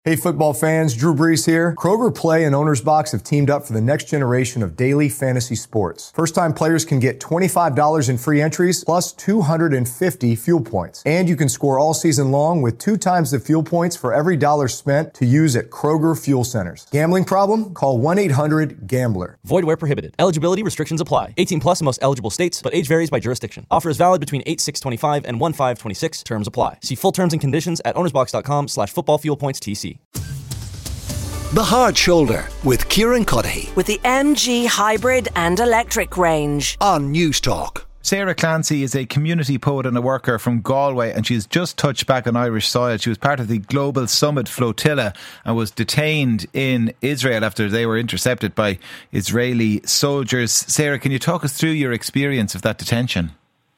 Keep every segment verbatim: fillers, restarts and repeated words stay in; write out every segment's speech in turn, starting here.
Hey football fans, Drew Brees here. Kroger Play and Owner's Box have teamed up for the next generation of daily fantasy sports. First-time players can get twenty-five dollars in free entries plus two hundred fifty fuel points. And you can score all season long with two times the fuel points for every dollar spent to use at Kroger Fuel Centers. Gambling problem? Call one eight hundred gambler. Void where prohibited. Eligibility restrictions apply. eighteen plus in most eligible states, but age varies by jurisdiction. Offer is valid between eight six twenty-five and one five twenty-six. Terms apply. See full terms and conditions at ownersbox.com slash football fuel points TC. The Hard Shoulder with Kieran Cuddihy. With the M G Hybrid and Electric range. On News Talk. Sarah Clancy is a community poet and a worker from Galway, and she's just touched back on Irish soil. She was part of the Global Summit flotilla and was detained in Israel after they were intercepted by Israeli soldiers. Sarah, can you talk us through your experience of that detention?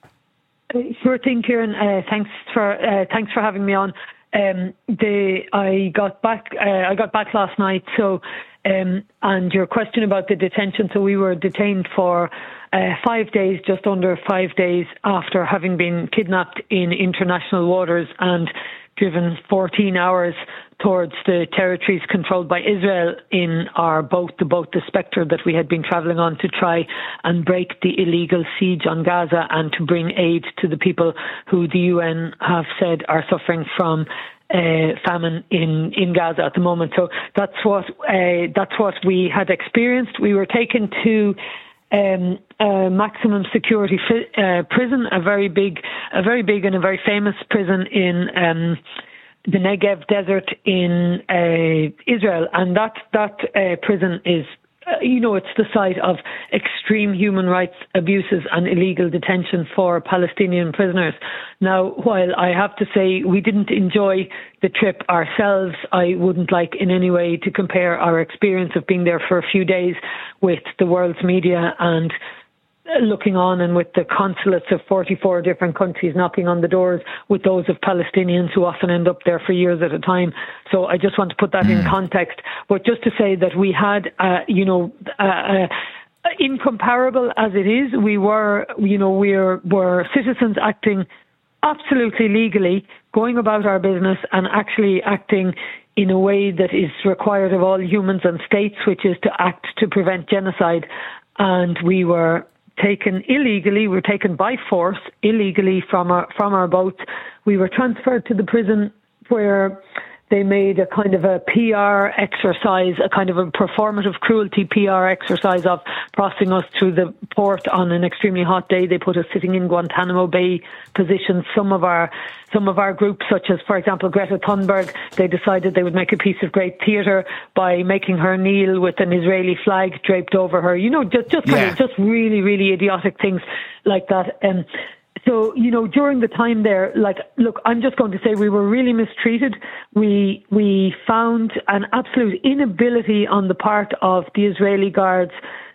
Sure thing, Kieran. Uh, thanks for uh, thanks for having me on. Um, the I got back. Uh, I got back last night. So, um, and your question about the detention. So we were detained for uh, five days, just under five days after having been kidnapped in international waters and driven fourteen hours towards the territories controlled by Israel in our boat, the boat, the Spectre, that we had been travelling on to try and break the illegal siege on Gaza and to bring aid to the people who the U N have said are suffering from uh, famine in, in Gaza at the moment. So that's what uh, that's what we had experienced. We were taken to Um, a maximum security fi- uh, prison, a very big, a very big and a very famous prison in um, the Negev desert in uh, Israel, and that that uh, prison is, uh, you know, it's the site of extreme human rights abuses and illegal detention for Palestinian prisoners. Now, while I have to say we didn't enjoy the trip ourselves, I wouldn't like in any way to compare our experience of being there for a few days with the world's media and looking on, and with the consulates of forty-four different countries knocking on the doors with those of Palestinians who often end up there for years at a time. So I just want to put that mm. in context. But just to say that we had, uh, you know, uh, uh, incomparable as it is, we were, you know, we're, we're citizens acting absolutely legally, going about our business and actually acting in a way that is required of all humans and states, which is to act to prevent genocide. And we were taken illegally, we were taken by force illegally from our from our boat. We were transferred to the prison where they made a kind of a P R exercise, a kind of a performative cruelty P R exercise of processing us through the port on an extremely hot day. They put us sitting in Guantanamo Bay positions. Some of our some of our groups, such as, for example, Greta Thunberg, they decided they would make a piece of great theatre by making her kneel with an Israeli flag draped over her. You know, just just kind yeah. of just really, really idiotic things like that. Um, So, you know, during the time there, like, look, I'm just going to say we were really mistreated. We we found an absolute inability on the part of the Israeli guards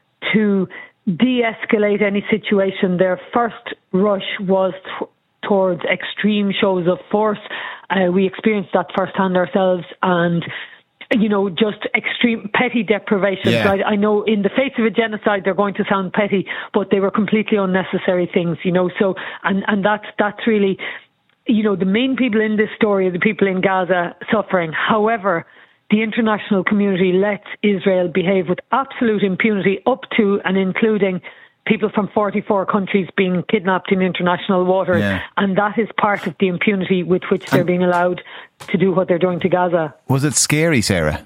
to de-escalate any situation. Their first rush was t- towards extreme shows of force. Uh, we experienced that firsthand ourselves, and you know, just extreme petty deprivations. Yeah. I, I know in the face of a genocide, they're going to sound petty, but they were completely unnecessary things, you know, so, and, and that's, that's really, you know, the main people in this story are the people in Gaza suffering. However, the international community lets Israel behave with absolute impunity up to and including people from forty-four countries being kidnapped in international waters. Yeah. And that is part of the impunity with which they're and being allowed to do what they're doing to Gaza. Was it scary, Sarah?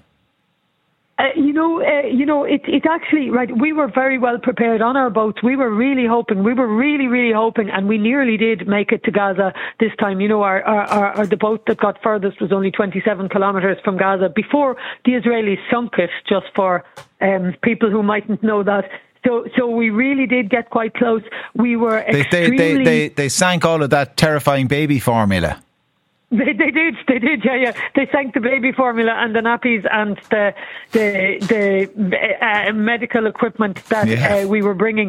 Uh, you know, uh, you know, it, it actually, right, we were very well prepared on our boats. We were really hoping, we were really, really hoping, and we nearly did make it to Gaza this time. You know, our, our, our, our the boat that got furthest was only twenty-seven kilometres from Gaza before the Israelis sunk it, just for um, people who mightn't know that. So, so we really did get quite close. We were extremely... They, they, they, they sank all of that terrifying baby formula. They, they did, they did, yeah, yeah. They sank the baby formula and the nappies and the the the uh, medical equipment that yeah. uh, we were bringing.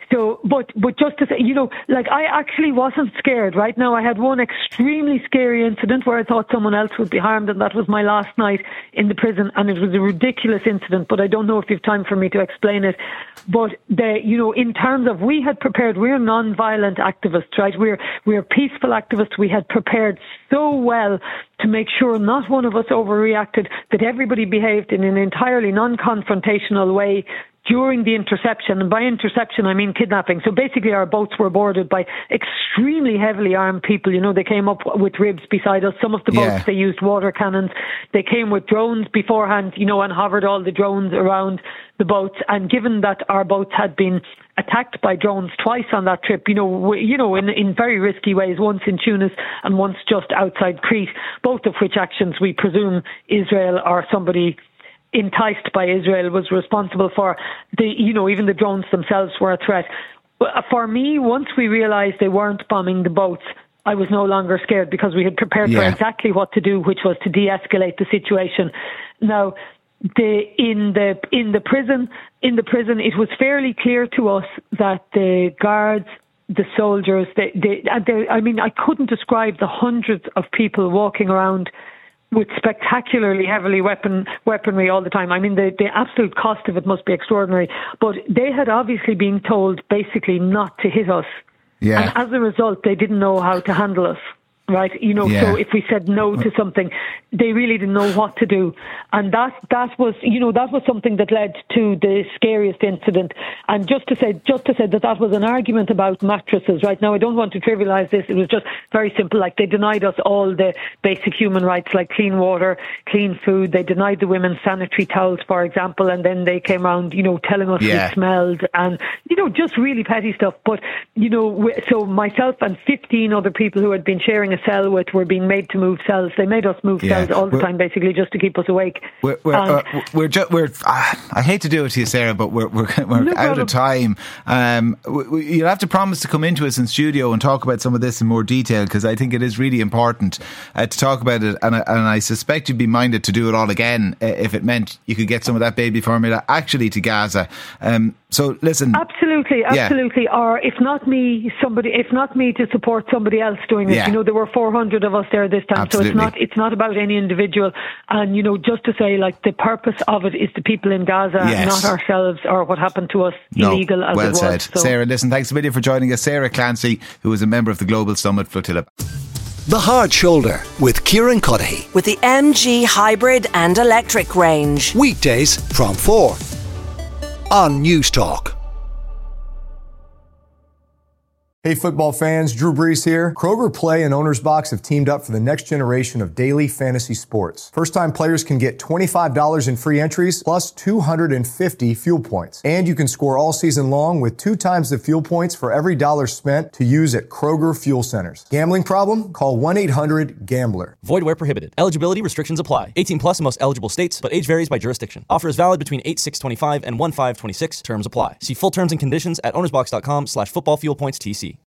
So, but but just to say, you know, like I actually wasn't scared. Right now, I had one extremely scary incident where I thought someone else would be harmed, and that was my last night in the prison, and it was a ridiculous incident. But I don't know if you've time for me to explain it. But the, you know, in terms of we had prepared, we're non-violent activists, right? We're we're peaceful activists. We had prepared so well to make sure not one of us overreacted, that everybody behaved in an entirely non-confrontational way during the interception. And by interception, I mean kidnapping. So basically our boats were boarded by extremely heavily armed people. You know, they came up with ribs beside us. Some of the boats, Yeah. they used water cannons. They came with drones beforehand, you know, and hovered all the drones around the boats. And given that our boats had been attacked by drones twice on that trip, you know, we, you know, in, in very risky ways, once in Tunis and once just outside Crete, both of which actions we presume Israel or somebody enticed by Israel was responsible for. The, you know, even the drones themselves were a threat. But for me, once we realised they weren't bombing the boats, I was no longer scared, because we had prepared Yeah. for exactly what to do, which was to de-escalate the situation. Now, the in the in the prison in the prison, it was fairly clear to us that the guards, the soldiers, they, they, they, I mean, I couldn't describe the hundreds of people walking around with spectacularly heavily weapon weaponry all the time. I mean, the, the absolute cost of it must be extraordinary. But they had obviously been told basically not to hit us. Yeah. And as a result, they didn't know how to handle us. Right, you know, Yeah. so if we said no to something, they really didn't know what to do. And that that was, you know, that was something that led to the scariest incident. And just to say, just to say that that was an argument about mattresses. Right now, I don't want to trivialise this. It was just very simple. Like, they denied us all the basic human rights, like clean water, clean food. They denied the women sanitary towels, for example. And then they came around, you know, telling us Yeah. we smelled, and, you know, just really petty stuff. But, you know, we- so myself and fifteen other people who had been sharing a cell with were being made to move cells. They made us move Yeah. cells all the We're- time, basically, just to keep us awake. We're we're And- uh, we're, ju- we're uh, I hate to do it to you, Sarah, but we're we're, we're No out problem. of time. Um, we, we, you'll have to promise to come into us in studio and talk about some of this in more detail, because I think it is really important uh, to talk about it. And I, and I suspect you'd be minded to do it all again uh, if it meant you could get some of that baby formula actually to Gaza. Um, so listen, Absolutely, Yeah. absolutely. Or if not me, somebody. If not me, to support somebody else doing it. Yeah. You know, there were four hundred of us there this time, Absolutely. so it's not. It's not about any individual. And you know, just to say, like, the purpose of it is the people in Gaza, Yes. not ourselves or what happened to us, no, illegal as well it was. said. So. Sarah, listen, thanks a million for joining us. Sarah Clancy, who is a member of the Global Summit Flotilla. The Hard Shoulder with Kieran Cuddihy. With the M G hybrid and electric range. Weekdays from four on News Talk. Hey football fans, Drew Brees here. Kroger Play and Owner's Box have teamed up for the next generation of daily fantasy sports. First-time players can get twenty-five dollars in free entries plus two hundred fifty fuel points. And you can score all season long with two times the fuel points for every dollar spent to use at Kroger Fuel Centers. Gambling problem? Call one eight hundred gambler. Void where prohibited. Eligibility restrictions apply. eighteen plus in most eligible states, but age varies by jurisdiction. Offer is valid between eight six twenty-five and one five twenty-six. Terms apply. See full terms and conditions at ownersbox.com slash football fuel points TC.